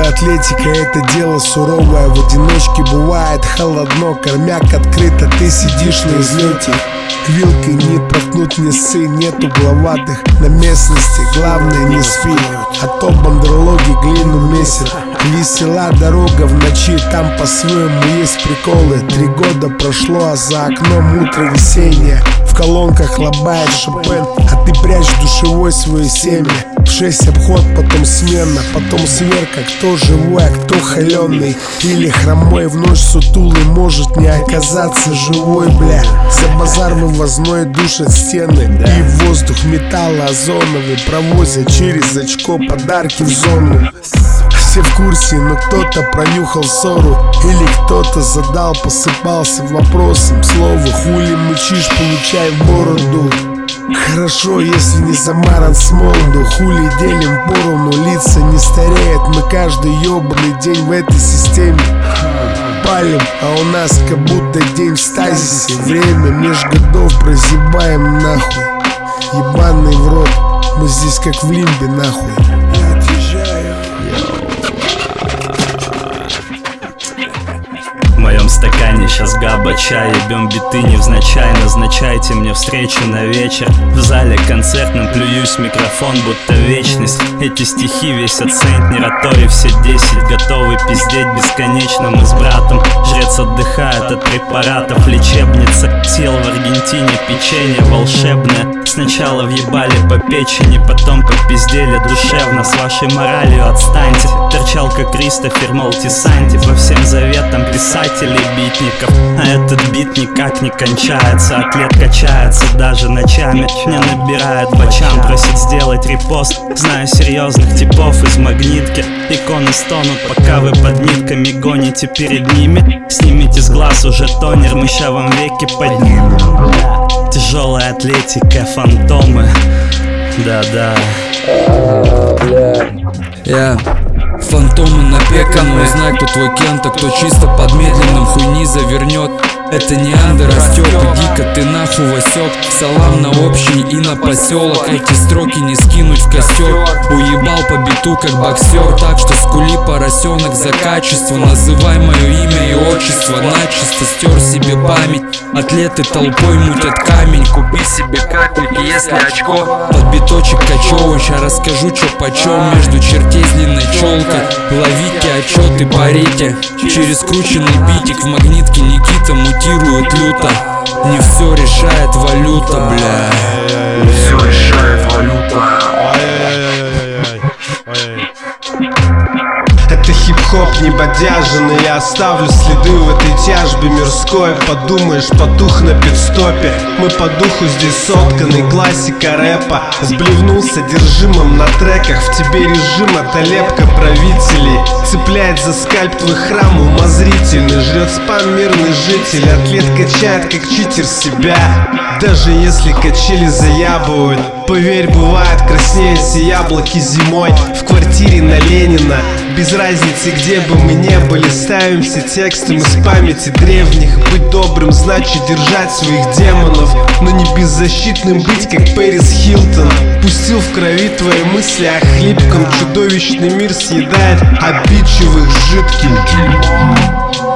атлетика — это дело суровое. В одиночке бывает холодно, кормяк открыто, ты сидишь на излете. Вилкой не проткнуть, не ссы, нет угловатых на местности. Главное не спи, а то бандерлоги глину месят. Весела дорога в ночи, там по-своему есть приколы. 3 года прошло, а за окном утро весеннее. В колонках лобает Шопен, а ты прячь душевой свое семя. В 6 обход, потом смена, потом сверка. Кто живой, а кто холеный или хромой. В ночь сутулый может не оказаться живой, бля. За базар вывозной душат стены, и в воздух металлоозоновый провозят через очко подарки в зону. Все в курсе, но кто-то пронюхал ссору, или кто-то задал, посыпался вопросом. Слово хули мычишь, получай в бороду. Хорошо, если не замаран с молоду. Хули делим поровну, лица не стареют. Мы каждый ёбаный день в этой системе палим, а у нас как будто день в стазисе. Время меж годов прозябаем нахуй. Ебаный в рот, мы здесь как в лимбе нахуй. Я отъезжаю. В моем стакане сейчас габа чай, ебем биты невзначай. Назначайте мне встречу на вечер. В зале концертном плююсь в микрофон, будто вечность. Эти стихи весят центнер, а то и все 10. Готовы пиздеть бесконечно мы с братом. Жрец отдыхает от препаратов. Лечебница съел в Аргентине печенье волшебное. Сначала въебали по печени, потом попиздели душевно. С вашей моралью отстаньте. Торчал как Кристофер Малтисанти по всем заветам писателей, битников. А этот бит никак не кончается. Атлет качается даже ночами, не набирает бочам. Просит сделать репост, знаю серьезных типов из магнитки. Иконы стонут, пока вы под нитками гоните перед ними. Снимите с глаз уже тонер, мы ща вам веки поднимем. Тяжелая атлетика, фантомы. Да-да. Фантомы напеканы, узнай, кто твой Кент, а кто чисто под медленным хуйни завернет. Это не андеростёп, иди-ка ты нахуй Васёк. Салам на общий и на поселок. Эти строки не скинуть в костер. Уебал по биту как боксер, так что скули поросенок за качество. Называй мое имя и отчество, начисто стер себе память. Атлеты толпой мутят камень, купи себе капельки, если очко. Под биточек качевый, ща расскажу чё почем. Между чертей с длинной челкой ловите отчеты, парите. Через крученный битик в магнитке Никита мутирует люто. Не все решает валюта, бля. Не все решает валюта. Это хип-хоп не бодяженный, я оставлю следы в этой тяжбе мирской. Подумаешь, потух на пидстопе. Мы по духу здесь сотканы, классика рэпа. Сблевнул содержимым на треках. В тебе режим отолепка правителей. Цепляет за скальп твой храм умозрительный. Жрет спам мирный житель. Атлет качает как читер себя. Даже если качели заябывают, поверь, бывает краснее все яблоки зимой. В квартире на Ленина, без разницы, где бы мы не были, ставим все тексты мы с памяти древних. Быть добрым значит держать своих демонов, но не беззащитным быть, как Пэрис Хилтон. Пустил в крови твои мысли о хлипком. Чудовищный мир съедает обидчивых жидким дерьмом.